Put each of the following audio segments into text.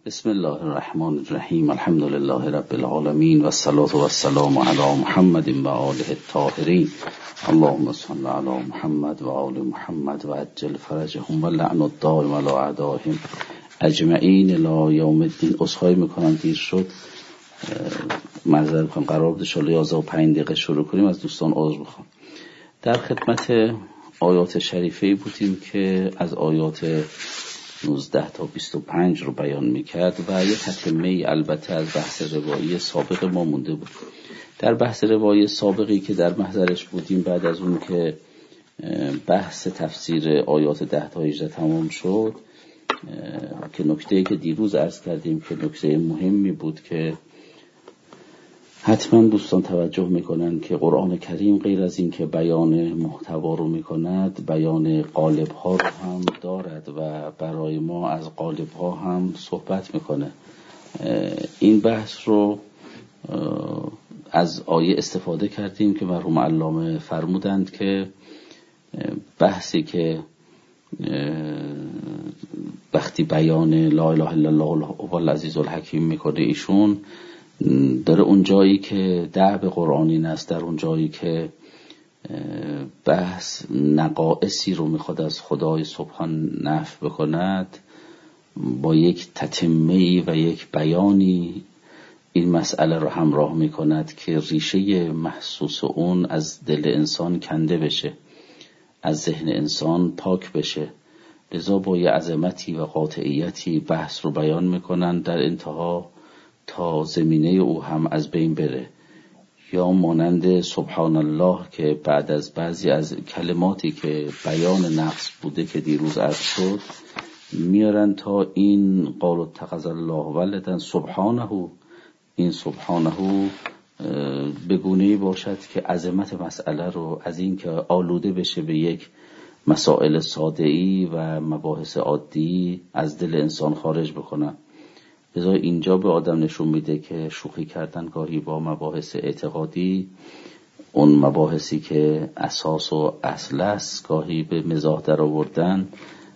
بسم الله الرحمن الرحیم. الحمد لله رب العالمین و الصلاة و السلام علی محمد و آله الطاهرین. اللهم صل علی محمد و آل محمد و عجل فرجهم و لعن الدائم علی اعدائهم اجمعین الی یوم الدین. عذرخواهی میکنم دیر شد، معذرت میخوام. قرار بود ان 11 و 5 دقیقه شروع کنیم، از دوستان عذر میخوام. در خدمت آیات شریفه بودیم که از آیات 19 تا 25 رو بیان میکرد و یه تتمه البته از بحث روایی سابق ما مونده بود. در بحث روایی سابقی که در محضرش بودیم، بعد از اون که بحث تفسیر آیات 10 تا 18 تمام شد، که نکته‌ای که دیروز عرض کردیم که نکته مهمی بود که حتما دوستان توجه میکنن که قرآن کریم غیر از این که بیان محتوا رو میکند، بیان قالب ها رو هم دارد و برای ما از قالب ها هم صحبت میکنه. این بحث رو از آیه استفاده کردیم که مرحوم علامه فرمودند که بحثی که وقتی بیان لا اله الا الله هو العزیز الحکیم میکنه، ایشون در اون جایی که دعب قرآنی است، در اون جایی که بحث نقائصی رو میخواد از خدای سبحان نفی بکند، با یک تتمه‌ای و یک بیانی این مسئله رو همراه میکند که ریشه محسوس اون از دل انسان کنده بشه، از ذهن انسان پاک بشه. لذا با یه عظمتی و قاطعیتی بحث رو بیان میکنن، در انتها تا زمینه او هم از بین بره. یا مانند سبحان الله که بعد از بعضی از کلماتی که بیان نقص بوده که دیروز عرض شد، میارن تا این قال اتخذ الله ولدا سبحانه. این سبحانه به گونه‌ای باشد که عظمت مسئله رو از این که آلوده بشه به یک مسائل ساده‌ای و مباحث عادی از دل انسان خارج بکنن. لذا اینجا به آدم نشون میده که شوخی کردن گاهی با مباحث اعتقادی، اون مباحثی که اساس و اصل است، گاهی به مزاح در آوردن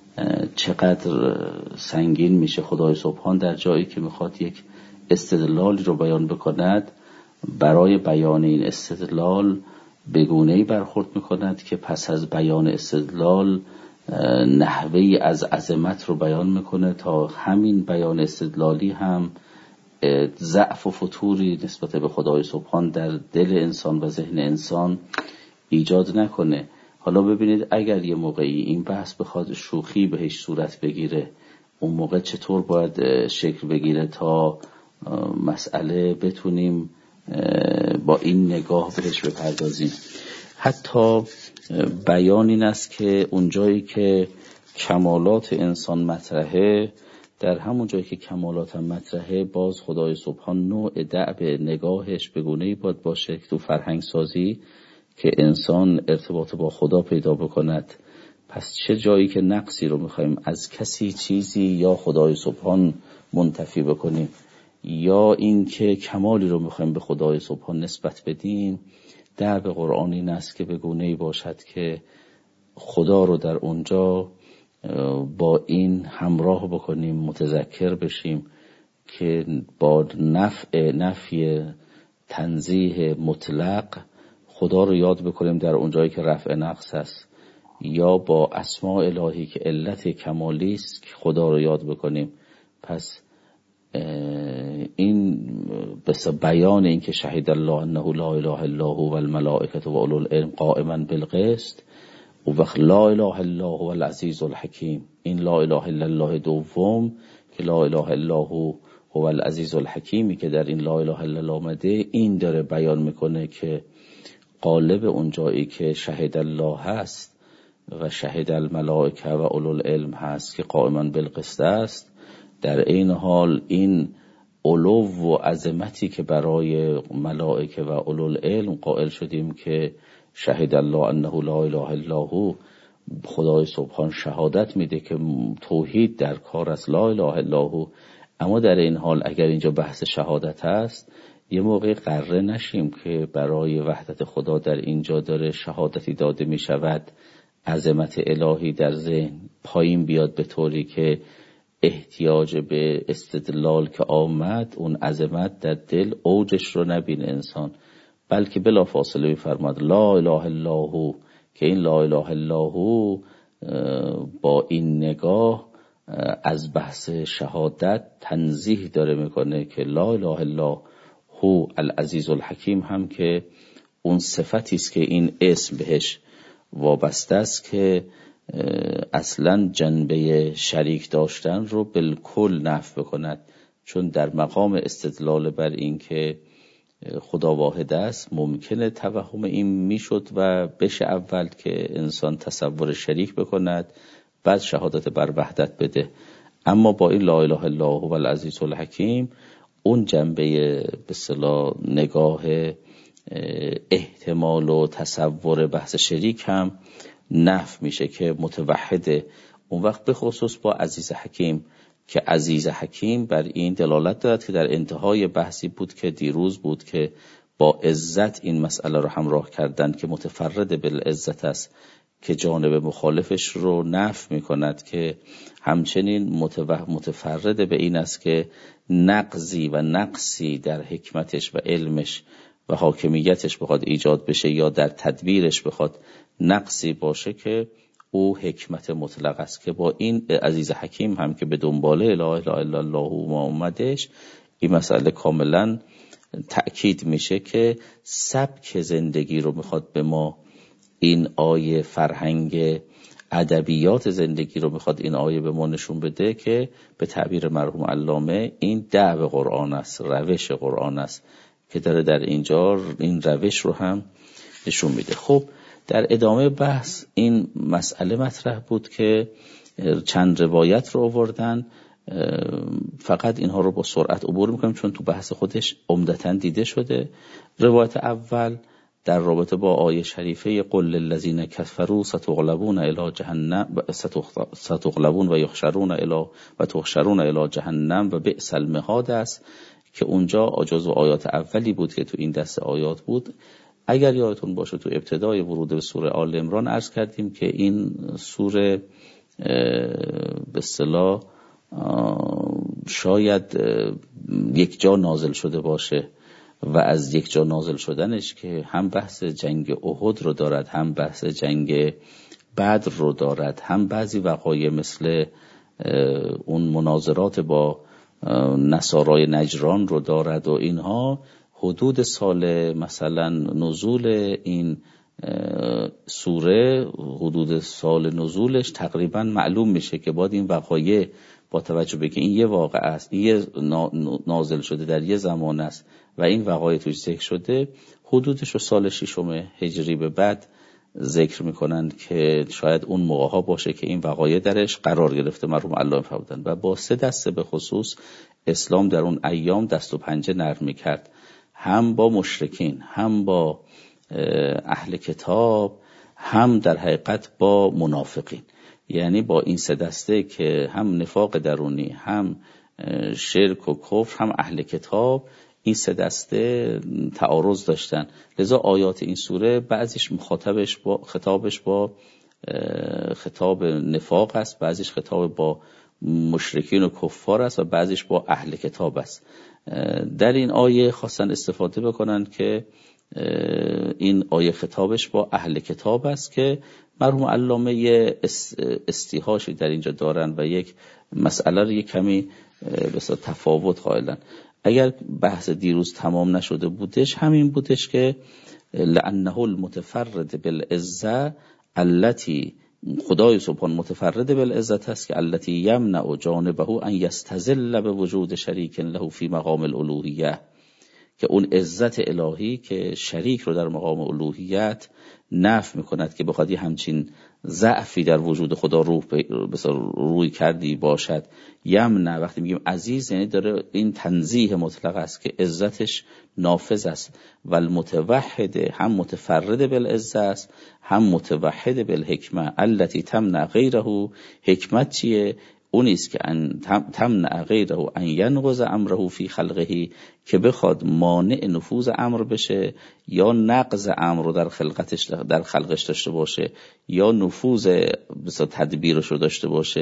چقدر سنگین میشه. خدای سبحان در جایی که میخواد یک استدلالی رو بیان بکند، برای بیان این استدلال به گونه‌ای برخورد میکند که پس از بیان استدلال نحوهی از عظمت رو بیان میکنه تا همین بیان استدلالی هم ضعف و فتوری نسبت به خدای سبحان در دل انسان و ذهن انسان ایجاد نکنه. حالا ببینید اگر یه موقعی این بحث بخواد شوخی بهش صورت بگیره، اون موقع چطور باید شکل بگیره تا مسئله بتونیم با این نگاه بهش بپردازیم. حتی بیان این است که اون جایی که کمالات انسان مطرحه، در همون جایی که کمالات هم مطرحه، باز خدای سبحان نوع دعب نگاهش به گونه‌ای باید باشه که تو فرهنگ سازی که انسان ارتباط با خدا پیدا بکند. پس چه جایی که نقصی رو میخوایم از کسی چیزی یا خدای سبحان منتفی بکنیم، یا این که کمالی رو میخوایم به خدای سبحان نسبت بدیم، دعب قرآنی این است که به گونه‌ای باشد که خدا رو در اونجا با این همراه بکنیم، متذکر بشیم که با نفی تنزیه مطلق خدا رو یاد بکنیم در اونجایی که رفع نقص است، یا با اسماء الهی که علت کمالی است که خدا رو یاد بکنیم. پس این بس بیان این که شهید الله انه لا اله الا هو و الملائکه و اولو العلم قائما بالقسط، و وقت لا اله الا هو العزیز الحکیم. این لا اله الا الله دوم که لا اله الا هو العزیز الحکیمی که در این لا اله الا الله آمده، این داره بیان میکنه که قالب اون جایی که شهید الله هست و شهید الملائکه و اولو العلم هست که قائما بالقسط است، در این حال این علو و عظمتی که برای ملائکه و اولوالعلم قائل شدیم که شهید الله انه لا اله الا هو، خدای سبحان شهادت میده که توحید در کار است، لا اله الا هو. اما در این حال اگر اینجا بحث شهادت هست، یه موقع قره نشیم که برای وحدت خدا در اینجا داره شهادتی داده میشود، عظمت الهی در ذهن پایین بیاد به طوری که احتیاج به استدلال که آمد، اون عظمت در دل اوجش رو نبینه انسان، بلکه بلا فاصله می‌فرماد لا اله الا هو، که این لا اله الا هو با این نگاه از بحث شهادت تنزیه داره میکنه که لا اله الا هو العزیز الحکیم هم که اون صفتی است که این اسم بهش وابسته است که اصلا جنبه شریک داشتن رو بالکل نفی بکند، چون در مقام استدلال بر این که خدا واحد است ممکنه توهم این میشد و بشه اول که انسان تصور شریک بکند بعد شهادت بر وحدت بده. اما با این لا اله الا هو العزیز الحکیم اون جنبه به اصطلاح نگاه احتمال و تصور بحث شریک هم نفی میشه که متوحده. اون وقت به خصوص با عزیز حکیم، که عزیز حکیم بر این دلالت دارد که در انتهای بحثی بود که دیروز بود که با عزت این مسئله رو همراه کردند که متفرد بالعزت است، که جانب مخالفش رو نفی میکند که همچنین متفرد به این است که نقضی و نقصی در حکمتش و علمش و حاکمیتش بخواد ایجاد بشه یا در تدبیرش بخواد نقصی باشه که او حکمت مطلق است. که با این عزیز حکیم هم که به دنباله لا اله الا الله ما اومدش، این مسئله کاملا تأکید میشه که سبک زندگی رو میخواد به ما این آیه، فرهنگ ادبیات زندگی رو میخواد این آیه به ما نشون بده که به تعبیر مرحوم علامه این دعو قرآن است، روش قرآن است که داره در اینجا این روش رو هم نشون میده. خب در ادامه بحث این مسئله مطرح بود که چند روایت رو آوردن، فقط اینها رو با سرعت عبور میکنیم چون تو بحث خودش عمدتاً دیده شده. روایت اول در رابطه با آیه شریفه قل للذین کفروا ستغلبون الی جهنم ستغلبون و یحشرون الی و تحشرون الی جهنم و بئس المهاد است، که اونجا جزو آیات اولی بود که تو این دست آیات بود. اگر یادتون باشه تو ابتدای ورود به سوره آل عمران عرض کردیم که این سوره به اصطلاح شاید یک جا نازل شده باشه و از یک جا نازل شدنش که هم بحث جنگ احد رو دارد، هم بحث جنگ بدر رو دارد، هم بعضی وقایع مثل اون مناظرات با نصارای نجران رو دارد و اینها. حدود سال مثلا نزول این سوره، حدود سال نزولش تقریبا معلوم میشه که بعد این وقایع با توجه به که این یه واقعه است، یه نازل شده در یه زمان است و این وقایع توش ذکر شده، حدودش رو سال 6 هجری به بعد ذکر میکنند که شاید اون موقع ها باشه که این وقایع درش قرار گرفته مرحوم علامه فرمودند. و با 3 دسته به خصوص اسلام در اون ایام دست و پنجه نرم میکرد، هم با مشرکین، هم با اهل کتاب، هم در حقیقت با منافقین. یعنی با این 3 دسته که هم نفاق درونی، هم شرک و کفر، هم اهل کتاب، این 3 دسته تعارض داشتن. لذا آیات این سوره بعضیش خطابش با خطاب نفاق است، بعضیش خطاب با مشرکین و کفار است و بعضیش با اهل کتاب است. در این آیه خواستن استفاده بکنن که این آیه خطابش با اهل کتاب است که مرحوم علامه یه استیحاشی در اینجا دارن و یک مسئله رو یک کمی بسیار تفاوت قائلن. اگر بحث دیروز تمام نشده بودش همین بودش که لأنه المتفرد بالعزة التي، خدای سبحان متفرد بالعزت است که التي یمنع جانبه ان یستذل بوجود شریک له فی مقام الالوهیه، که اون عزت الهی که شریک رو در مقام الوهیت نفی میکند که بخواد همچین ضعفی در وجود خدا روی کردی باشد. یمنع وقتی میگیم عزیز یعنی داره این تنزیه مطلق است که عزتش نافذ است. و المتوحد هم متفرد بالعزت است، هم متوحد بالحکمه التي تمنع غیره. حکمت چیه؟ اونیست که تمنع غیره ان ینقض امره فی خلقه، که بخواد مانع نفوذ امر بشه یا نقض امر رو در خلقش داشته باشه یا نفوذ تدبیرش رو داشته باشه.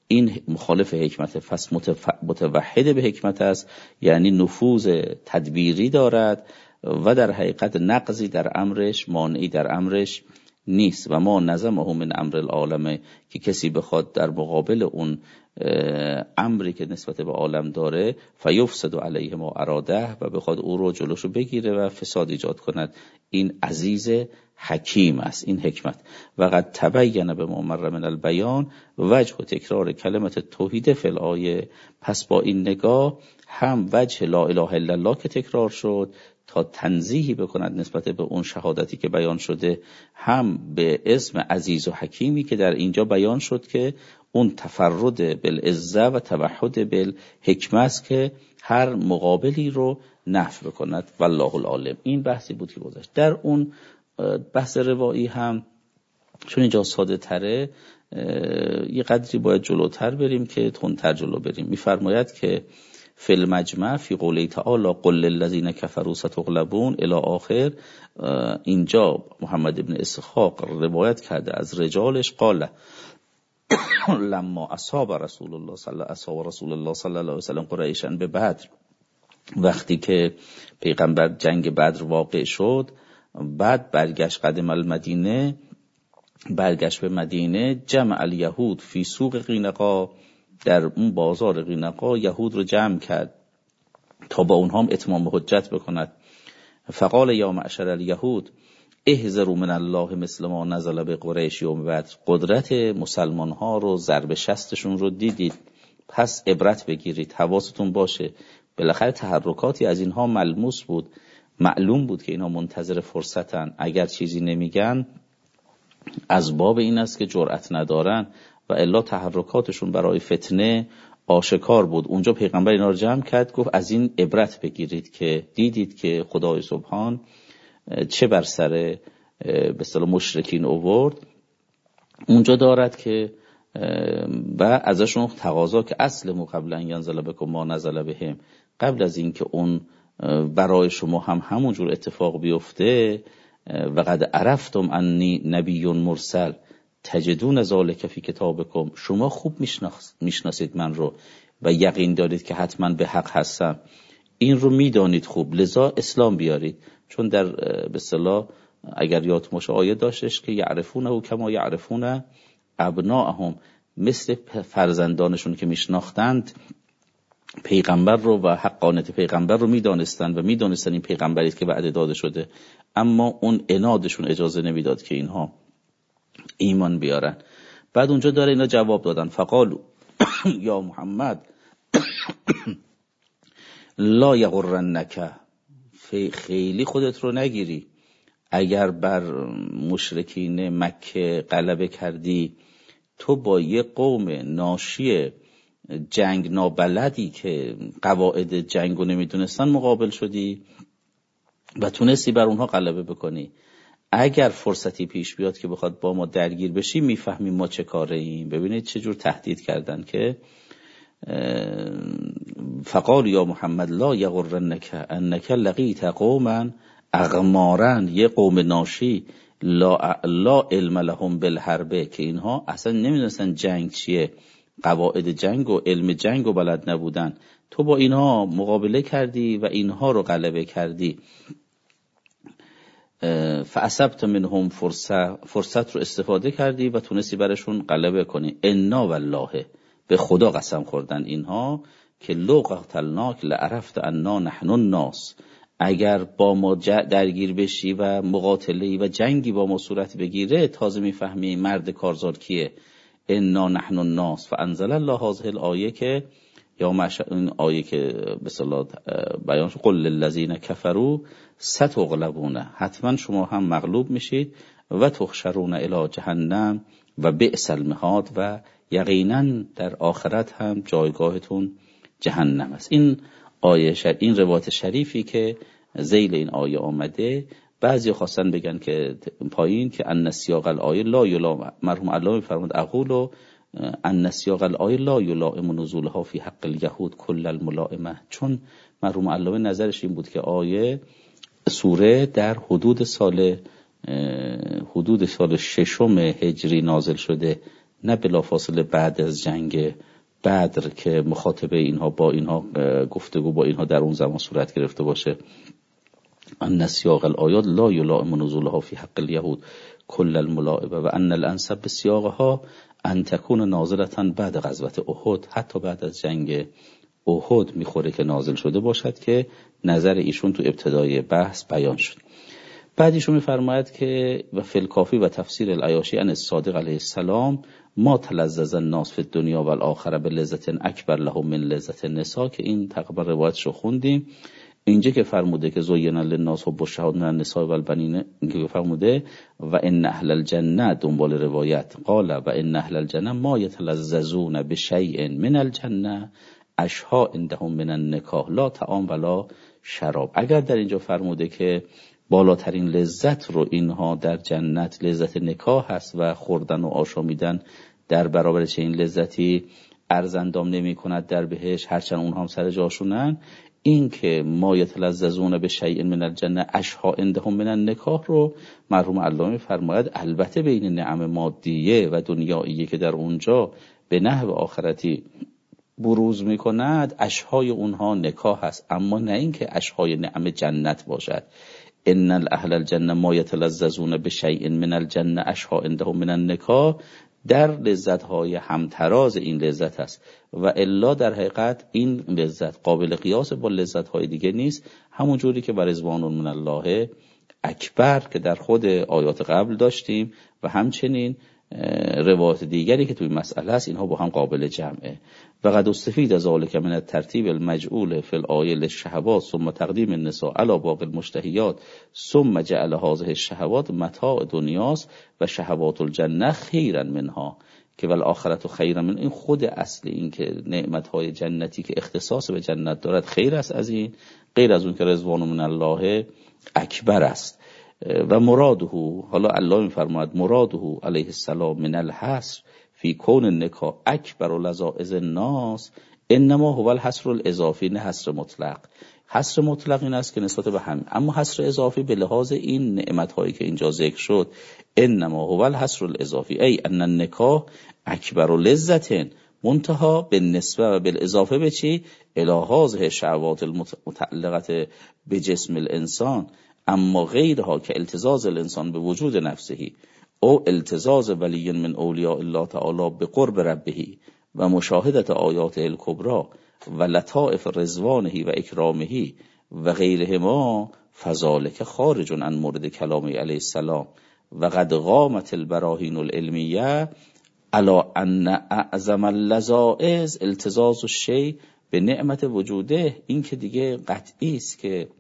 این مخالف حکمت، پس متوحد به حکمت است، یعنی نفوذ تدبیری دارد و در حقیقت نقضی در امرش، مانعی در امرش نیست. و ما نظمه من امر العالمه، که کسی بخواد در مقابل اون امری که نسبت به عالم داره فیفسد علیه ما اراده، و بخواد او رو جلوشو بگیره و فساد ایجاد کند، این عزیز حکیم است، این حکمت. و قد تبین به ما مر من البیان وجه تکرار کلمت توحید فی الآیه. پس با این نگاه هم وجه لا اله الا الله که تکرار شد تا تنزیهی بکند نسبت به اون شهادتی که بیان شده، هم به اسم عزیز و حکیمی که در اینجا بیان شد که اون تفرد بالعزه و توحد بالحکمه است که هر مقابلی رو نفی بکند. والله العالم. این بحثی بود که گذشت. در اون بحث روایی هم چون اینجا ساده تره یه قدری باید جلوتر بریم که تندتر جلو بریم. میفرماید که فی المجمع فی قوله تعالی قل للذین کفروا ستغلبون الی آخر. اینجا محمد ابن اسحاق روایت کرده از رجالش قال لما اصاب رسول الله صلی الله علیه و سلم قریشا به بدر، وقتی که پیغمبر جنگ بدر واقع شد، بعد برگشت قدم المدینه، برگشت به مدینه، جمع الیهود فی سوق قینقا، در اون بازار قینقا یهود رو جمع کرد تا با اونها هم اتمام حجت بکند. فقال یا معشر الیهود احذروا من الله مثل ما نزل به قریش یوم بدر. قدرت مسلمان ها رو، ضرب شستشون رو دیدید، پس عبرت بگیرید، حواستون باشه. بالاخره تحرکاتی از اینها ملموس بود، معلوم بود که اینها منتظر فرصتن، اگر چیزی نمیگن از باب این است که جرأت ندارن و الا تحرکاتشون برای فتنه آشکار بود. اونجا پیغمبر اینا رو جمع کرد، گفت از این عبرت بگیرید که دیدید که خدای سبحان چه بر سر به اصطلاح مشرکین آورد. اونجا دارد که و ازشون تقاضا که اسلموا قبل ان ینزل بکم ما نزل بهم، قبل از این که اون برای شما هم همونجور اتفاق بیفته، و قد عرفتم انی نبی مرسل تجدون ذلک فی کتابکم، شما خوب میشناسید من رو و یقین دارید که حتما به حق هستم، این رو میدانید خوب، لذا اسلام بیارید. چون در به اصطلاح اگر یادتون باشه آیه داشتش که یعرفونه کما یعرفون ابناءهم، مثل فرزندانشون که میشناختند پیغمبر رو و حقانیت پیغمبر رو میدانستند و میدانستند این پیغمبری که وعده داده شده، اما اون عنادشون اجازه نمیداد که اینها ایمان بیارن. بعد اونجا داره اینا جواب دادن فقالو یا محمد لا یغرنک، خیلی خودت رو نگیری، اگر بر مشرکین مکه غلبه کردی تو با یه قوم ناشی جنگ نابلدی که قواعد جنگو نمیدونستن مقابل شدی و تونستی بر اونها غلبه بکنی. اگر فرصتی پیش بیاد که بخواد با ما درگیر بشی میفهمیم ما چه کاره ایم. ببینید چه جور تهدید کردن که فقال یا محمد لا یغرنک انک لقیت قوما اغمارا، یه قوم ناشی لا علم لهم بالحرب، که اینها اصلا نمیدونستن جنگ چیه، قواعد جنگ و علم جنگ و بلد نبودن، تو با اینها مقابله کردی و اینها رو غلبه کردی. فاصبت منهم فرصت رو استفاده کردی و تونستی برشون غلبه کنی. انا والله، به خدا قسم خوردن اینها که لو قتلناک لعرفت انا نحن الناس، اگر با ما درگیر بشی و مقاتله‌ای و جنگی با ما صورت بگیره تازه میفهمی مرد کارزار کیه. انا نحن الناس فانزل الله هذه الآیه، که یا این آیه که به اصطلاح بیان شد قل للذین کفروا ستغلبون، حتما شما هم مغلوب میشید، و تحشرون الی جهنم و بئس المهاد، و یقینا در آخرت هم جایگاهتون جهنم است. این آیه این روایت شریفی که ذیل این آیه آمده، بعضی خواستن بگن که پایین که ان سیاق الآیه لا یلام، مرحوم علامه فرمود اقول ان سیاق الآیه لا یلائم نزولها فی حق الیهود کل الملائمه، چون مرحوم علامه نظرش این بود که آیه سوره در حدود سال 6 هجری نازل شده، نه بلافاصله بعد از جنگ بدر که مخاطبه اینها با اینها گفتگو با اینها در اون زمان صورت گرفته باشه. ان سیاق الآیات لا یلائم نزولها فی حق الیهود کل الملائمه و ان الانسب بسیاقها ان تکون نازلة بعد غزوه احد، حتی بعد از جنگ احد میخوره که نازل شده باشد که نظر ایشون تو ابتدای بحث بیان شد. بعد ایشون میفرماید که و فی الکافی و تفسیر العیاشی ان الصادق علیه السلام ما تلذذ الناس فی الدنیا و الاخره بلذت اکبر لهم من لذت النساء، که این تقریبا روایتشو خوندیم. اینجا که فرموده که زین للناس حب الشهوات من النساء والبنین، اینکه فرموده و ان اهل الجنه، دنبال روایت قال و ان اهل الجنه ما یتلذذون بشیء من الجنه اشها عندهم من النکاح لا طعام ولا شراب. اگر در اینجا فرموده که بالاترین لذت رو اینها در جنت لذت نکاح هست و خوردن و آشامیدن در برابر چه این لذتی ارزندام نمی کند در بهش، هرچند اونها هم سر جاشونن، این که ما یتلذذون به شیء من الجنه اشها عندهم من النکاح رو مرحوم علامه فرماید البته بین نعم مادیه و دنیاییه که در اونجا به نحو آخرتی بروز میکند، اشهای اونها نکاح هست، اما نه این که اشهای نعم جنت باشد. ان اهل الجنه ما یتلذذون بشیء من الجنه اشها عندهم من النکاح در لذت‌های همتراز این لذت است و الا در حقیقت این لذت قابل قیاس با لذت‌های دیگه نیست، همون جوری که بر رضوان من الله اکبر که در خود آیات قبل داشتیم و همچنین روایت دیگری که توی مسئله است، اینها با هم قابل جمعه. و قد استفید ذلک من الترتیب المجعول فی الآیه للشهوات ثم تقدیم النساء علی باقی المشتهیات ثم جعل هذه الشهوات متاع دنیاست و شهوات الجنه خیرا منها که والآخرة خیرا من. این خود اصل این که نعمت‌های جنتی که اختصاص به جنت دارد خیر است از این، غیر از اون که رضوان من الله اکبر است. و مراده، حالا الله میفرماید مراده علیه السلام من الحصر فی کون النکاح اکبر لذائذ الناس انما هو الحصر الاضافی، نه حصر مطلق. حصر مطلق این است که نسبت به هم، اما حصر اضافی به لحاظ این نعمت‌هایی که اینجا ذکر شد انما هو الحصر الاضافی ای ان النکاح اکبر لذت منتها بالنسبه و بالاضافه به چی؟ الی هذه شهوات المتعلقه بجسم الانسان، اما غیرها که التزاز الانسان به وجود نفسه او التزاز ولی من اولیاء الله تعالی به قرب ربه و مشاهدت آیات الکبرى و لطائف رضوانه و اکرامه و غیرهما فذلک خارج عن مورد کلامه علیه السلام و قد قامت البراهین العلمیه علی ان اعظم اللذائذ التزاز الشیء به نعمت وجوده. این که دیگه قطعی است که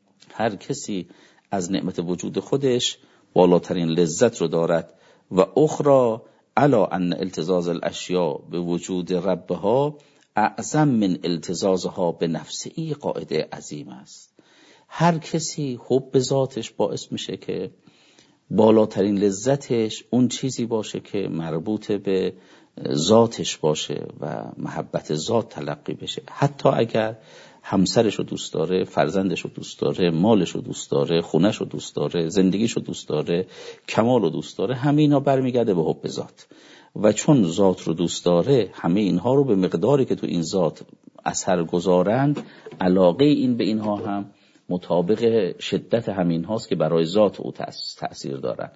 هر کسی از نعمت وجود خودش بالاترین لذت رو دارد و اخرى علی ان التزاز الاشیاء به وجود ربها اعظم من التزازها به نفسه. ای قاعده عظیم است. هر کسی حب ذاتش باعث میشه که بالاترین لذتش اون چیزی باشه که مربوط به ذاتش باشه و محبت ذات تلقی بشه، حتی اگر همسرش رو دوست داره، فرزندش رو دوست داره، مالش رو دوست داره، خونش رو دوست داره، زندگیش رو دوست داره، کمال رو دوست داره، همه اینا برمیگرده به حب ذات. و چون ذات رو دوست داره، همه اینها رو به مقداری که تو این ذات اثر گذارند، علاقه این به اینها هم مطابق شدت همین هاست که برای ذات او تأثیر دارن.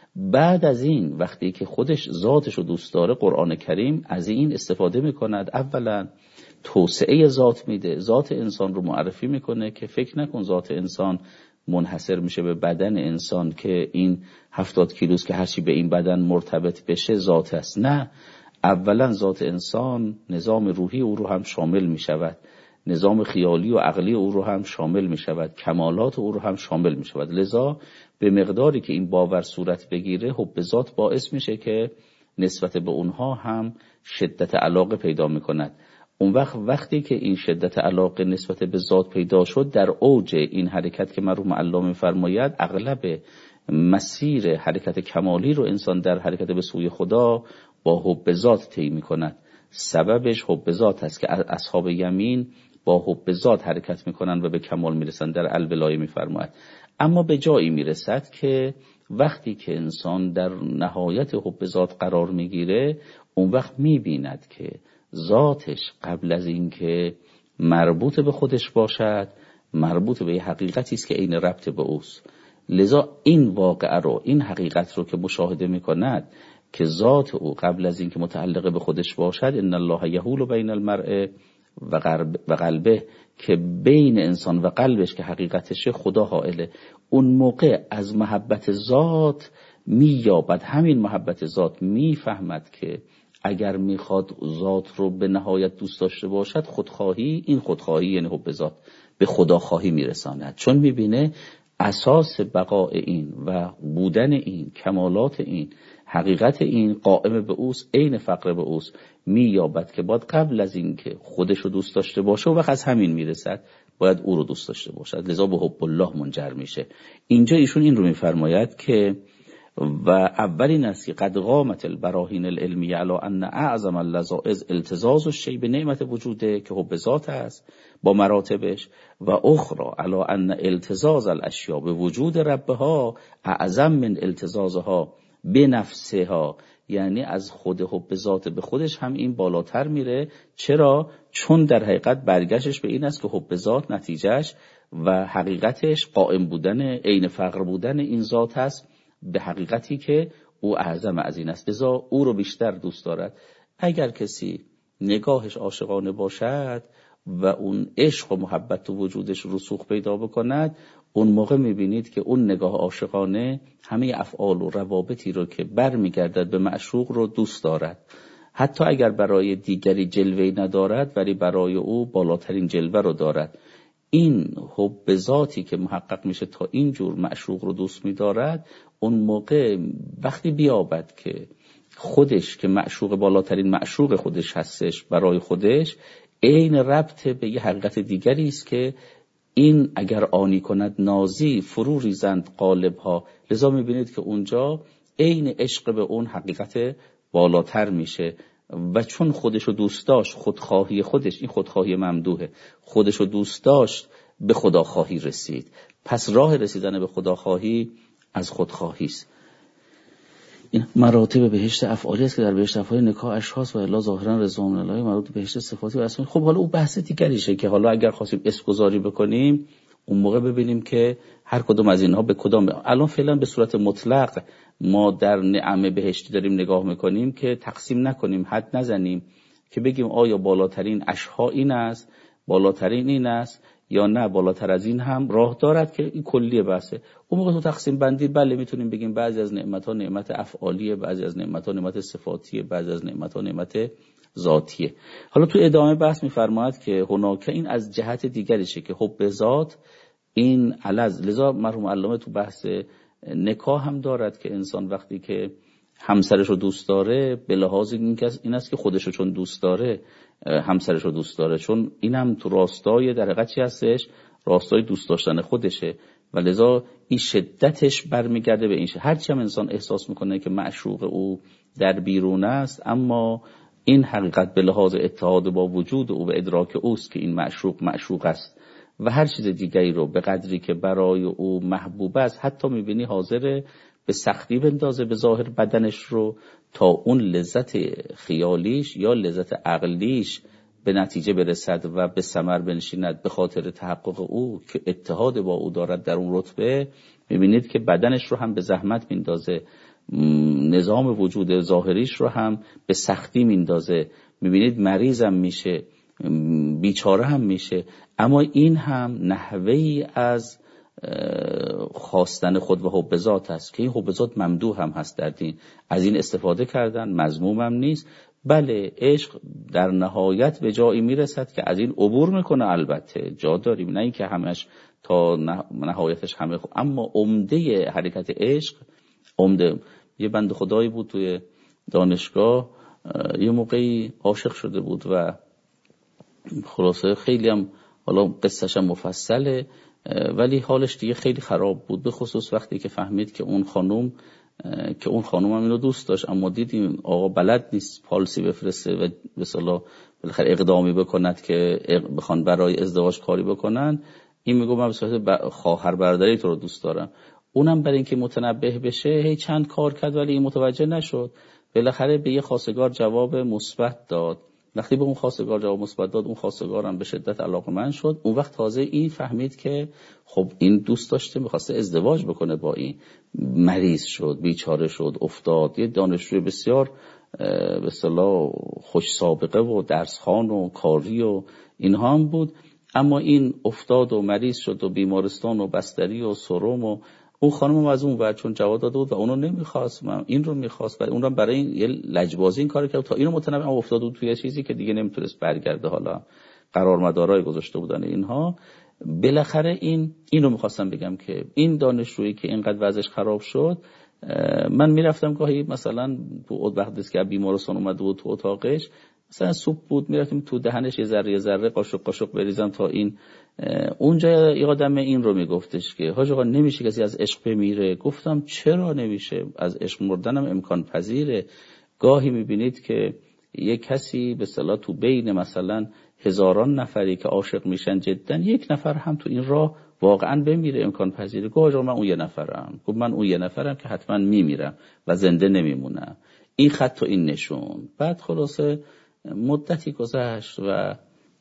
بعد از این وقتی که خودش ذاتش رو دوست داره، قرآن کریم از این استفاده میکند. اولا توسعه ذات میده، ذات انسان رو معرفی میکنه که فکر نکن ذات انسان منحصر میشه به بدن انسان که این 70 کیلوست که هرچی به این بدن مرتبط بشه ذات است. نه، اولا ذات انسان نظام روحی او رو هم شامل میشود، نظام خیالی و عقلی او رو هم شامل می شود، کمالات او رو هم شامل می شود. لذا به مقداری که این باور صورت بگیره، حب ذات باعث میشه که نسبت به اونها هم شدت علاقه پیدا می کند. اون وقتی که این شدت علاقه نسبت به ذات پیدا شد، در اوج این حرکت که مرحوم علامه فرماید، اغلب مسیر حرکت کمالی رو انسان در حرکت به سوی خدا با حب ذات طی می کند. سببش حب ذات است که اصحاب یمین با حب ذات حرکت میکنن و به کمال میرسن. در الولایه میفرماید اما به جایی میرسد که وقتی که انسان در نهایت حب ذات قرار میگیره، اون وقت میبیند که ذاتش قبل از این که مربوط به خودش باشد، مربوط به یه حقیقتی است که عین ربط به اوست. لذا این واقعه رو، این حقیقت رو که مشاهده میکند که ذات او قبل از این که متعلق به خودش باشد، ان الله یحول بین المرء و قلبه، که بین انسان و قلبش که حقیقتشه خدا حائله، اون موقع از محبت ذات مییابد. همین محبت ذات میفهمد که اگر میخواد ذات رو به نهایت دوست داشته باشد، خودخواهی، این خودخواهی یعنی حب ذات، به خداخواهی میرساند. چون میبینه اساس بقاء این و بودن این، کمالات این، حقیقت این قائم به اوست، عین فقر به اوست. مییابد که باید قبل از این که خودش رو دوست داشته باشه و وقت از همین میرسد باید او رو دوست داشته باشد، لذا به حب الله منجر میشه. اینجا ایشون این رو میفرماید که و اولین است که قد قامت البراهین العلمیه علی ان اعظم اللذائذ التزاز الشیء به نعمت وجوده که حب ذات است با مراتبش، و اخرى علی ان التزاز الاشیاء به وجود ربها اعظم من التزازها به نفسها، یعنی از خود حب ذات به خودش هم این بالاتر میره. چرا؟ چون در حقیقت برگشتش به این است که حب ذات نتیجهش و حقیقتش قائم بودن، عین فقر بودن این ذات است به حقیقتی که او اعظم از این است، لذا او رو بیشتر دوست دارد. اگر کسی نگاهش عاشقانه باشد و اون عشق و محبت تو وجودش رسوخ پیدا بکند، اون موقع میبینید که اون نگاه عاشقانه همه افعال و روابطی رو که برمیگردد به معشوق رو دوست دارد. حتی اگر برای دیگری جلوه‌ای ندارد ولی برای او بالاترین جلوه رو دارد. این حب ذاتی که محقق میشه تا اینجور معشوق رو دوست می‌دارد، اون موقع وقتی بیابد که خودش که معشوق بالاترین معشوق خودش هستش برای خودش، عین ربط به یه حقیقت دیگری است که این اگر آنی کند نازی فرو ریزند قالب‌ها. لذا می‌بینید که اونجا عین عشق به اون حقیقت بالاتر میشه و چون خودشو دوست داشت، خودخواهی خودش، این خودخواهی ممدوحه، خودشو دوست داشت به خداخواهی رسید. پس راه رسیدن به خداخواهی از خودخواهی است. این مراتب بهشت افعالی است که در بهشت افعالی نکاح اشخاص و الا ظاهرا رضوان الله، مربوط به بهشت صفاتی و اسماء. خب حالا اون بحث دیگریشه که حالا اگر خواستیم اسم گذاری بکنیم اون موقع ببینیم که هر کدوم از اینها به کدام. الان فعلا به صورت مطلق ما در نعم بهشتی داریم نگاه میکنیم که تقسیم نکنیم، حد نزنیم که بگیم آیا بالاترین اشها این است، بالاترین این است یا نه بالاتر از این هم راه دارد، که این کلیه بحثه. اون موقع تو تقسیم بندی بله میتونیم بگیم بعضی از نعمت‌ها نعمت افعالیه، بعضی از نعمت‌ها نعمت صفاتیه، بعضی از نعمت‌ها نعمت ذاتیه. حالا تو ادامه بحث می‌فرماید که هناک این از جهت دیگریشه که حب ذات این علز. لذا مرحوم علامه تو بحث نکاح هم دارد که انسان وقتی که همسرش رو دوست داره به لحاظ این است که خودش رو چون دوست داره همسرش رو دوست داره، چون این هم تو راستای در حقیقت چی هستش؟ راستای دوست داشتن خودشه و لذا این شدتش برمیگرده به این هرچی هم انسان احساس میکنه که معشوق او در بیرون است، اما این حقیقت به لحاظ اتحاد با وجود او و ادراک اوست که این معشوق است و هر چیز دیگری رو به قدری که برای او محبوب است حتی میبینی حاضر به سختی بندازه به ظاهر بدنش رو تا اون لذت خیالیش یا لذت عقلیش به نتیجه برسد و به ثمر بنشیند به خاطر تحقق او که اتحاد با او دارد در اون رتبه. میبینید که بدنش رو هم به زحمت میندازه، نظام وجود ظاهریش رو هم به سختی میندازه، میبینید مریضم میشه، بیچاره هم میشه، اما این هم نحوهی از خواستن خود و حب ذات است که این حب ذات ممدوح هم هست در دین. از این استفاده کردن مذموم هم نیست. بله عشق در نهایت به جایی میرسد که از این عبور میکنه، البته جا داریم، نه اینکه همش تا نهایتش همه خوب، اما عمده حرکت عشق عمده. یه بند خدایی بود توی دانشگاه یه موقعی عاشق شده بود و خلاصه خیلی هم حالا قصه‌ش هم مفصله ولی حالش دیگه خیلی خراب بود، به خصوص وقتی که فهمید که اون خانم هم اینو دوست داشت، اما دیدیم آقا بلد نیست پالیسی بفرسته و به اصطلاح بالاخره اقدامی بکند که بخوان برای ازدواج کاری بکنن. این میگه من به صورت خواهر برادری تو رو دوست دارم. اونم برای اینکه متنبه بشه هی چند کار کرد ولی این متوجه نشد. بالاخره به یه خواستگار جواب مثبت داد. وقتی به اون خواستگار جواب مثبت داد، اون خواستگار هم به شدت علاقه‌مند شد. اون وقت تازه این فهمید که خب این دوست داشته، می‌خواسته ازدواج بکنه با این. مریض شد، بیچاره شد، افتاد. یه دانشجوی بسیار به اصطلاح خوش سابقه و درسخوان و کاری و اینها هم بود، اما این افتاد و مریض شد و بیمارستان و بستری و سرم و اون خانم از اون ور چون جواب داده بود و اونو نمیخواست، من این رو میخواست، برای اون رو برای یه لجبازی این کارو کرد تا اینو متنبه افتاد بود توی چیزی که دیگه نمیتونست برگرده. حالا قرارمدارای گذاشته بودن اینها. بالاخره اینو میخواستم بگم که این دانشجویی که اینقدر وضعش خراب شد، من میرفتم گاهی مثلا تو وقتی که بیمارستان اومده بود تو اتاقش، مثلا سوپ بود میرفتیم تو دهنش یه ذره قاشق قاشق بریزم تا این. اونجا یه آدم این رو میگفتش که حاج آقا نمیشه کسی از عشق بمیره. گفتم چرا نمیشه؟ از عشق مردن هم امکان پذیره. گاهی میبینید که یه کسی به اصطلاح تو بین مثلا هزاران نفری که عاشق میشن جدا، یک نفر هم تو این راه واقعا بمیره امکان پذیره. گفت من اون یه نفرم. گفت من اون یه نفرم که حتما میمیرم و زنده نمیمونم. این خط و این نشون. بعد خلاصه مدتی گذشت و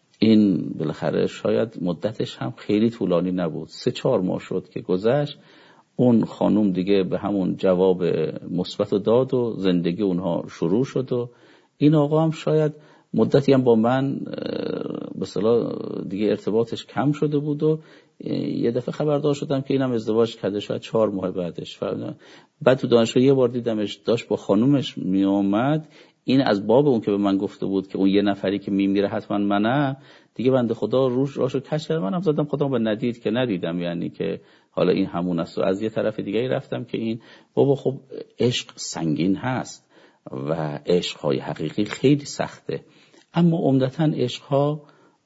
این بالاخره شاید مدتش هم خیلی طولانی نبود، 3-4 ماه شد که گذشت. اون خانم دیگه به همون جواب مثبت رو داد و زندگی اونها شروع شد و این آقا هم شاید مدتی هم با من به اصطلاح دیگه ارتباطش کم شده بود و یه دفعه خبردار شدم که اینم ازدواج کرده، شاید 4 ماه بعدش. بعد تو دانشگاه یه بار دیدمش داشت با خانومش می اومد. این از باب اون که به من گفته بود که اون یه نفری که میمیره حتما منم، دیگه بنده خدا راشو کش کرد. منم زدم خودم به ندید که ندیدم، یعنی که حالا این همون است. و از یه طرف دیگه رفتم که این بابا خب عشق سنگین هست و عشق‌های حقیقی خیلی سخته، اما عمدتاً عشق‌ها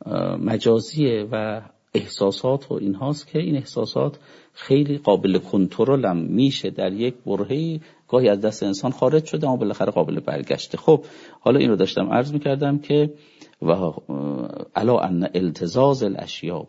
مجازیه و احساسات و این هاست که این احساسات خیلی قابل کنترل هم میشه، در یک برهه‌ای گاهی از دست انسان خارج شده اما بالاخره قابل برگشته. خب حالا این رو داشتم عرض میکردم که و الا ان التزاز الاشیاء،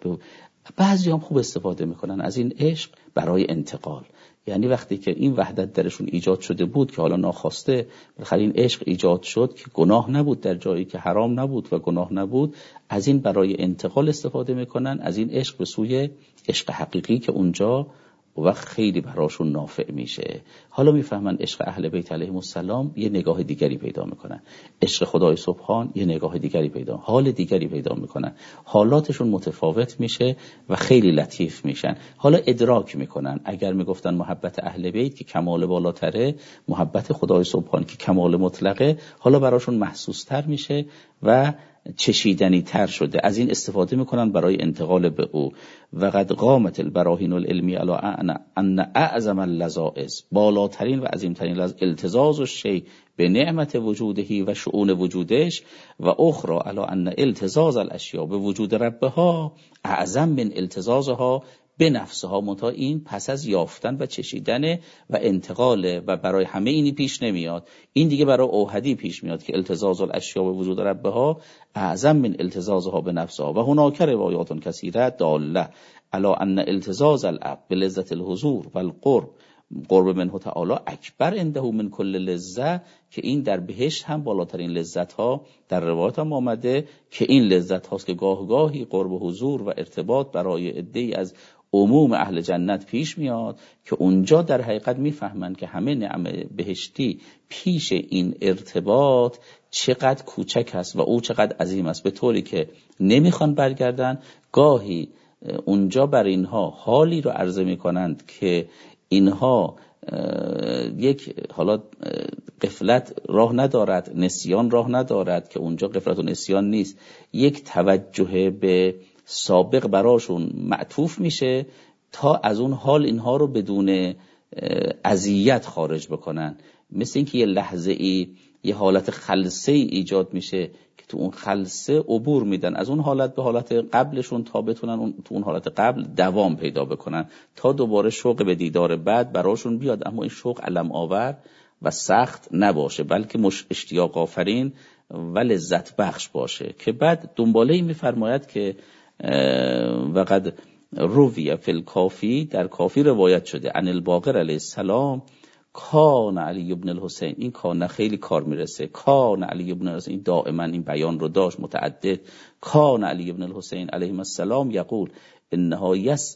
بعضی هم خوب استفاده میکنن از این عشق برای انتقال. یعنی وقتی که این وحدت درشون ایجاد شده بود که حالا ناخواسته بالاخره این عشق ایجاد شد که گناه نبود در جایی که حرام نبود و گناه نبود، از این برای انتقال استفاده میکنن، از این عشق به سوی عشق حقیقی که اونجا وقت خیلی براشون نافع میشه. حالا میفهمن عشق اهل بیت علیهم السلام یه نگاه دیگری پیدا میکنن، عشق خدای سبحان یه نگاه دیگری پیدا، حال دیگری پیدا میکنن، حالاتشون متفاوت میشه و خیلی لطیف میشن. حالا ادراک میکنن اگر میگفتن محبت اهل بیت که کمال بالاتره، محبت خدای سبحان که کمال مطلقه، حالا براشون محسوس تر میشه و چشیدنی تر شده. از این استفاده میکنن برای انتقال به او. و قد قامت البراهین العلمی علی ان اعظم اللذائذ، بالاترین و عظیمترین التزاز الشیء به نعمت وجوده و شؤون وجودش، و اخرى علی ان التزاز الاشیاء به وجود ربها اعظم من التزازها به نفسها. منتها این پس از یافتن و چشیدن و انتقال و برای همه اینی پیش نمیاد. این دیگه برای اوحدی پیش میاد که التزاز الاشیاء به وجود ربها اعظم من التزازها به نفسها. و هناک روایات کثیره داله علی ان التزاز العبد بلذت الحضور و القرب قرب منه تعالی اکبر عنده من کل لذت، که این در بهشت هم بالاترین لذت ها در روایات هم آمده که این لذت هاست که گاه گاهی قرب حضور و ارتباط برای عده‌ای از عموم اهل جنت پیش میاد که اونجا در حقیقت میفهمن که همه نعم بهشتی پیش این ارتباط چقدر کوچک است و او چقدر عظیم است، به طوری که نمیخوان برگردن. گاهی اونجا بر اینها حالی رو عرضه میکنند که اینها یک حالا غفلت راه ندارد، نسیان راه ندارد، که اونجا غفلت و نسیان نیست، یک توجه به سابق براشون معطوف میشه تا از اون حال اینها رو بدون اذیت خارج بکنن. مثل اینکه یه لحظه ای یه حالت خلسه ای ایجاد میشه که تو اون خلسه عبور میدن از اون حالت به حالت قبلشون تا بتونن تو اون حالت قبل دوام پیدا بکنن تا دوباره شوق به دیدار بعد براشون بیاد، اما این شوق علم آور و سخت نباشه، بلکه اشتیاق آفرین و لذت بخش باشه. که بعد دنباله این میفرماید که وقد رویه فی الکافی، در کافی روایت شده، عن الباقر علیه السلام، کان علی ابن الحسین، این کان خیلی کار میرسه، کان علی ابن الحسین، این دائما این بیان رو داشت متعدد، کان علی ابن الحسین علیه السلام یقول انه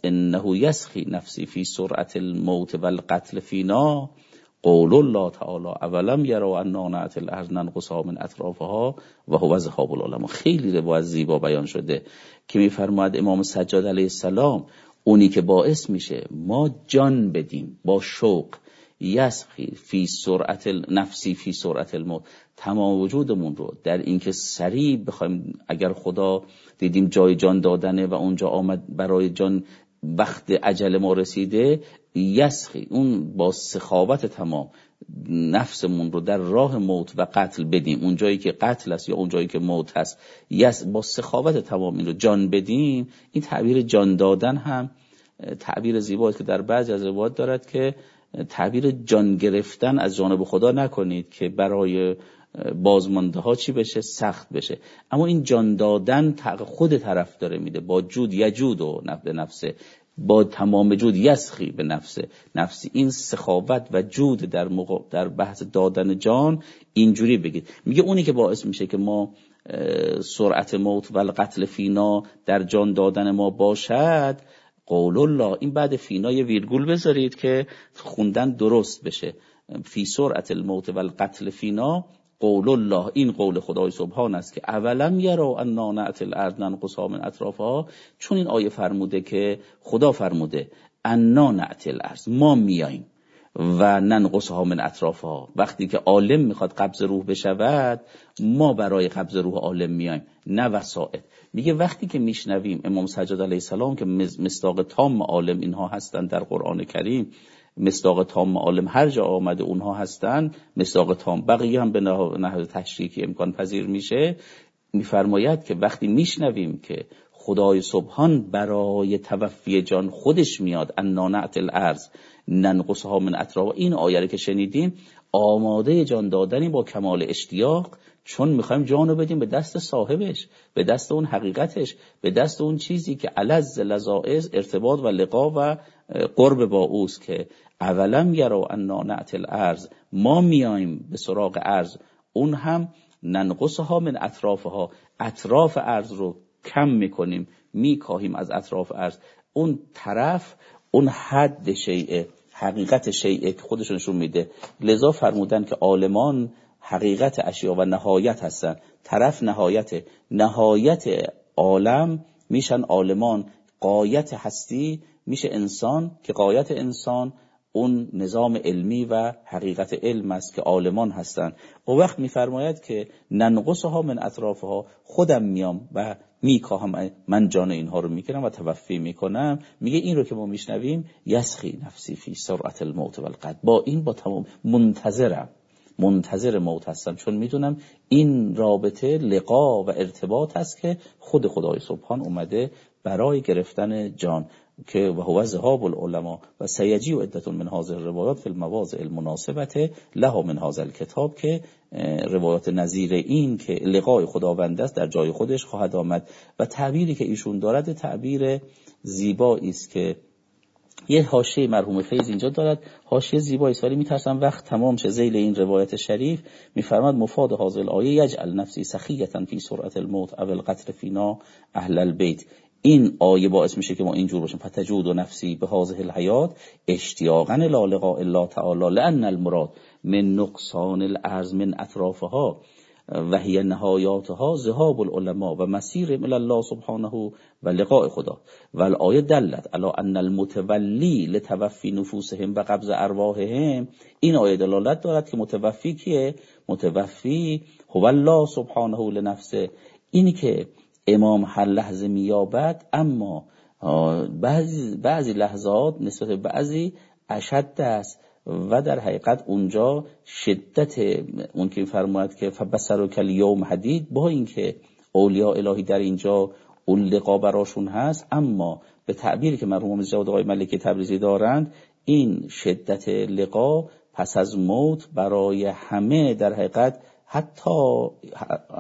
یسخی نفسی فی سرعت الموت والقتل فینا، قول الله تعالی اولم یروا انا نأتی الارض ننقصها من اطرافها و هو ذهاب العلماء. خیلی روایت زیبا بیان شده که میفرماید امام سجاد علیه السلام اونی که باعث میشه ما جان بدیم با شوق، یسخی فی سرعت نفسی فی سرعت الموت، تمام وجودمون رو در اینکه سریع بخوایم، اگر خدا دیدیم جای جان دادنه و اونجا آمد برای جان وقت اجل ما رسیده، یسخی اون با سخاوت تمام نفسمون رو در راه موت و قتل بدیم، اون جایی که قتل است یا اون جایی که موت هست، با سخاوت تمام این رو جان بدیم. این تعبیر جان دادن هم تعبیر زیبایی که در بعضی از روایات دارد که تعبیر جان گرفتن از جانب خدا نکنید که برای بازمانده ها چی بشه، سخت بشه، اما این جان دادن خود طرف داره میده، با جود یجود و نفسه، با تمام جود یسخی به نفسی. این سخاوت و جود در بحث دادن جان اینجوری بگید. میگه اونی که باعث میشه که ما سرعت موت و القتل فینا در جان دادن ما باشد، قول الله، این بعد فینا یه ویرگول بذارید که خوندن درست بشه، فی سرعت الموت و القتل فینا قول الله، این قول خدای سبحان است که اولم یروا انا نأتی الارض ننقصها من اطرافها، چون این آیه فرموده که خدا فرموده انا نأتی الارض، ما میاییم، و ننقصها من اطرافها، وقتی که عالم میخواد قبض روح بشود ما برای قبض روح عالم میایم، نه وسائط. میگه وقتی که میشنویم امام سجاد علیه السلام که مصداق تام عالم اینها هستند در قرآن کریم، مصداق تام عالم هر جا آمده اونها هستند مصداق تام، بقیه هم به نحو تشریکی امکان پذیر میشه. میفرماید که وقتی میشنویم که خدای سبحان برای توفی جان خودش میاد، انا نأتی الارض ننقصها من اطراف، این آیه که شنیدیم آماده جان دادنی با کمال اشتیاق، چون میخوایم جانو بدیم به دست صاحبش، به دست اون حقیقتش، به دست اون چیزی که الذ لذائذ ارتباط و لقا و قرب با اوست، که اولم یروا انا نأتی الارض، ما میایم به سراغ ارض، اون هم ننقصها من اطرافها، اطراف ارض رو کم میکنیم، میکاهیم از اطراف ارض، اون طرف، اون حد شیء، حقیقت شیء که خودشونشون میده. لذا فرمودن که عالمان حقیقت اشیا و نهایت هستن، طرف نهایت عالم میشن عالمان، غایت هستی میشه انسان، که غایت انسان اون نظام علمی و حقیقت علم است که عالمان هستند. او وقت میفرماید که ننقصها من اطرافها، خودم میام و میکاهم، من جان اینها رو میگیرم و توفی میکنم. میگه این رو که ما میشنویم یسخی نفسی فی سرعت الموت و القتل، با این با تمام منتظر موت هستم، چون میدونم این رابطه لقا و ارتباط هست که خود خدای سبحان اومده برای گرفتن جان، که و هو ذهاب العلماء و سیجی و عدت من هذه الروایات فی المواضع المناسبه لها من هذا الکتاب، که روایات نظیر این که لقای خداوند است در جای خودش خواهد آمد. و تعبیری که ایشون دارد تعبیر زیبایی است که یه حاشیه مرحوم فیض اینجا دارد، حاشیه زیبایی سالی، میترسم وقت تمام شه. ذیل این روایت شریف میفرماد مفاد هذه الآیه یجعل نفسی سخیة فی سرعت الموت او القتل فینا اهل البیت، این آیه باعث میشه که ما اینجور باشیم، فتجود و نفسی به هذه الحیات اشتیاقا الی لقاء الله تعالی، لان المراد من نقصان الارض من اطرافها و هی نهایاتها ذهاب العلماء و مسیر الی الله سبحانه و لقاء خدا. و الآیه دلت علی ان المتولی لتوفی نفوسهم و قبض ارواحهم، این آیه دلالت دارد که متوفی کیه؟ متوفی هو الله سبحانه لنفسه، اینی که امام هر لحظه میابد، اما بعضی لحظات نسبت بعضی اشد است و در حقیقت اونجا شدت اون که فرماید که فبصرک الیوم حدید، با اینکه اولیاء الهی در اینجا اون لقا براشون هست، اما به تعبیری که مرحوم جواد آقای ملکی تبریزی دارند، این شدت لقا پس از موت برای همه در حقیقت، حتی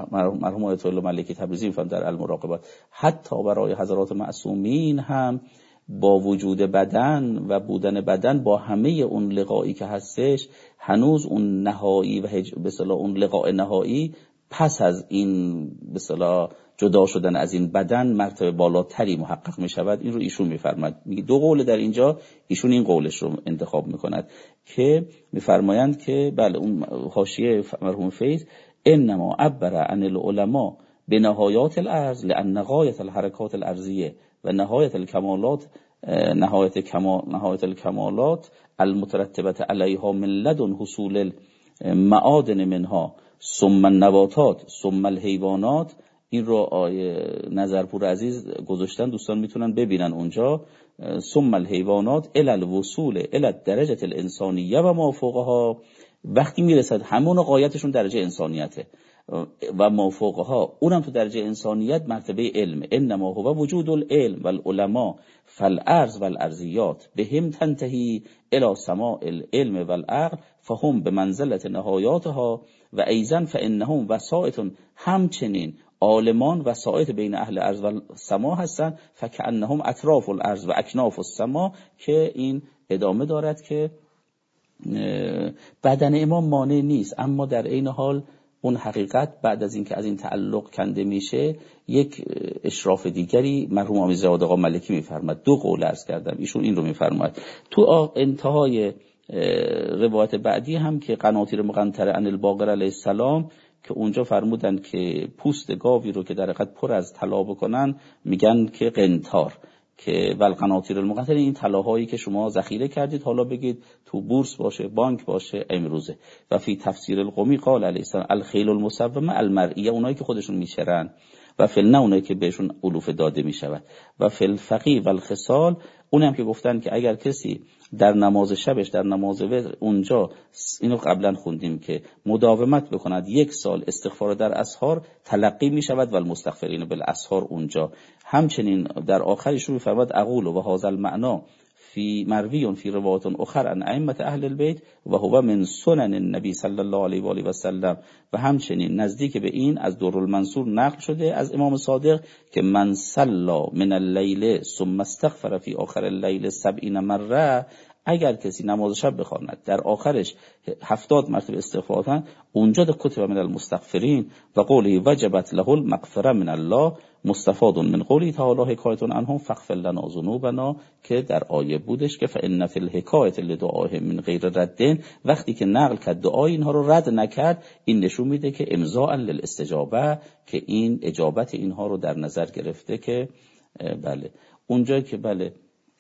مرحوم آیت الله ملکی تبریزی میفهم در المراقبات، حتی برای حضرات معصومین هم با وجود بدن و بودن بدن، با همه اون لقایی که هستش، هنوز اون نهایی و به اصطلاح اون لقاء نهایی پس از این به اصطلاح جدا شدن از این بدن مرتبه بالاتری محقق می شود. این رو ایشون میفرماید. میگه دو قول در اینجا، ایشون این قولش رو انتخاب میکند که میفرمایند که بله اون حاشیه مرحوم فیض انما عبر عن العلماء بنهایات الارض لان غایت الحرکات الارضیه و نهایت الکمالات نهایت الکمالات المترتبه علیها من لدن حصول المعادن منها ثم النباتات ثم الحیوانات. این رو آیه نظرپور عزیز گذاشتن، دوستان میتونن ببینن اونجا. ثم الحیوانات الی الوصول الی الدرجه الانسانیه و ما فوقها، وقتی میرسد همون غایتشون درجه انسانیته و ما فوقها اونم تو درجه انسانیت مرتبه علم. انما هو وجود العلم والعلماء فالارض والارضیات بهم تنتهی الی سماع العلم والعقل فهم بمنزله نهایاتها و ایضا فانهم وسائط، همچنین عالمان وسائط بین اهل ارض و سما هستند، فکأنهم اطراف الارض و اکناف السما. که این ادامه دارد که بدن امام مانع نیست، اما در عین حال اون حقیقت بعد از اینکه از این تعلق کنده میشه یک اشراف دیگری مرحوم آمیزاده آقا ملکی میفرماد. دو قول عرض کردم، ایشون این رو میفرماد. تو انتهای روایت بعدی هم که قناطیر مقنطره عن الباقر علیه السلام، که اونجا فرمودن که پوست گاوی رو که در حقیقت پر از طلا بکنن میگن که قنطار، که والقناطیر المقنطره این طلاهایی که شما ذخیره کردید، حالا بگید تو بورس باشه، بانک باشه، امروزه. و فی تفسیر القمی قال علیه السلام الخیل المسومه المرئیه، اونایی که خودشون میچرن، و فل نه اونایی که بهشون علوف داده میشود. و فل فقی و الخصال، اونم که گفتن که اگر کسی در نماز شبش، در نماز وتر، اونجا اینو قبلا خوندیم که مداومت بکند 1 سال استغفار در اسحار، تلقی می شود و المستغفرین بالاسحار اونجا. همچنین در آخرش رو می‌فرماد اقول و هذا المعنى فی مروی فی روایات اخر عن ائمه اهل البیت و هو من سنن النبی صلی الله علیه و آله و سلم. و همچنین نزدیک به این از در المنصور نقل شده از امام صادق که من صلی من اللیل ثم استغفر فی آخر اللیل 70 مره، اگر کسی نماز شب بخواند در آخرش 70 مرتبه استغفار کند، اونجا در کتب من المستغفرین و قوله وجبت له المغفره من الله مستفاد من قوله تعالی حکایت عنهم فاغفر لنا ذنوبنا، که در آیه بودش که فان فی الحکایه لدعائهم من غیر رد، وقتی که نقل کرد دعای اینها رو رد نکرد، این نشون میده که امضاء للاستجابه، که این اجابت اینها رو در نظر گرفته. که بله اونجا که بله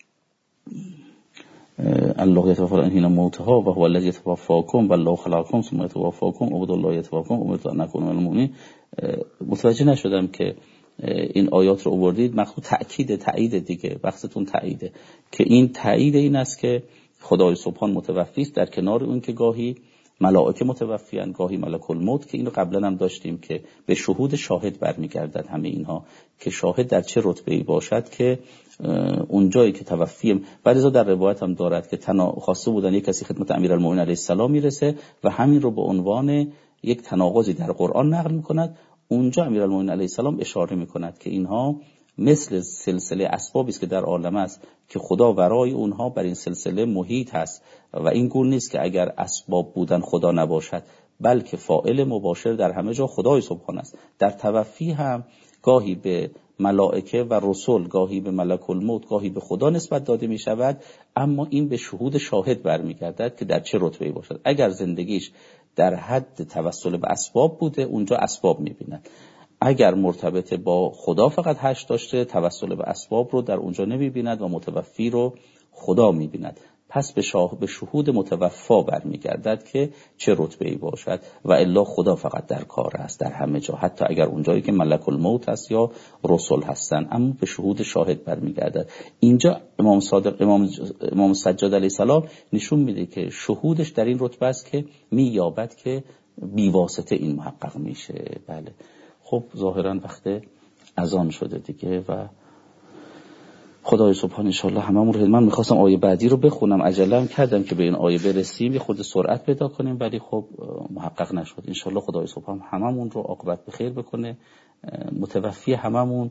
الله یتوفى الانفس موتها و هو الذی یتوفاکم والله خلقکم ثم یتوفاکم عبد الله یتوفاکم امرت ان نکون من المؤمنین. متوجه نشدم که این آیات رو آوردید، مقصود تأیید دیگه، بحثتون تأییده، که این تأیید این است که خدای سبحان متوفی است، در کنار اون که گاهی ملائکه متوفیان، گاهی ملک الموت، که اینو قبلا هم داشتیم که به شهود شاهد برمیگردد همه اینها، که شاهد در چه رتبه‌ای باشد، که اون جایی که توفیم. بعضی در روایت هم دارد که خواسته بودن یک کسی خدمت امیرالمومنین علیه السلام میرسه و همین رو به عنوان یک تناقضی در قرآن نقل میکند. اونجا امیرالمومنین علیه السلام اشاره میکند که اینها مثل سلسله اسبابی است که در عالم است، که خدا ورای اونها بر این سلسله محیط هست و این گونه نیست که اگر اسباب بودن خدا نباشد، بلکه فاعل مباشر در همه جا خدای سبحان است. در توفی هم گاهی به ملائکه و رسول، گاهی به ملک الموت، گاهی به خدا نسبت داده می شود، اما این به شهود شاهد برمیگردد که در چه رتبه‌ای باشد. اگر زندگیش در حد توسل به اسباب بوده، اونجا اسباب می بیند. اگر مرتبط با خدا فقط هشت داشته، توسل به اسباب رو در اونجا نمی بیند و متوفی رو خدا می بیند. پس به شهود متوفا برمیگردد که چه رتبه‌ای باشد، و الا خدا فقط در کار است در همه جا، حتی اگر اونجایی که ملک الموت هست یا رسول هستن، اما به شهود شاهد برمیگردد. اینجا امام صادق امام سجاد علیه السلام نشون میده که شهودش در این رتبه است که مییابد که بی واسطه این محقق میشه. بله خب ظاهرا وقت اذان شده دیگه و خدای سبحان انشالله هممون رو. من میخواستم آیه بعدی رو بخونم، عجله هم کردم که به این آیه برسیم، یه خود سرعت پیدا کنیم، ولی خب محقق نشد. انشالله خدای سبحان هممون رو عاقبت بخیر بکنه. متوفی هممون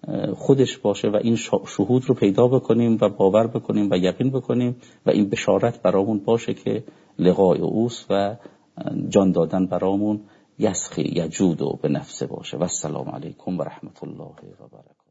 خودش باشه و این شهود رو پیدا بکنیم و باور بکنیم و یقین بکنیم و این بشارت برامون باشه که لقای اوست و جان دادن برامون یسخی یجود و به نفسه باشه. و السلام علیکم و رحمت الله و برکاته.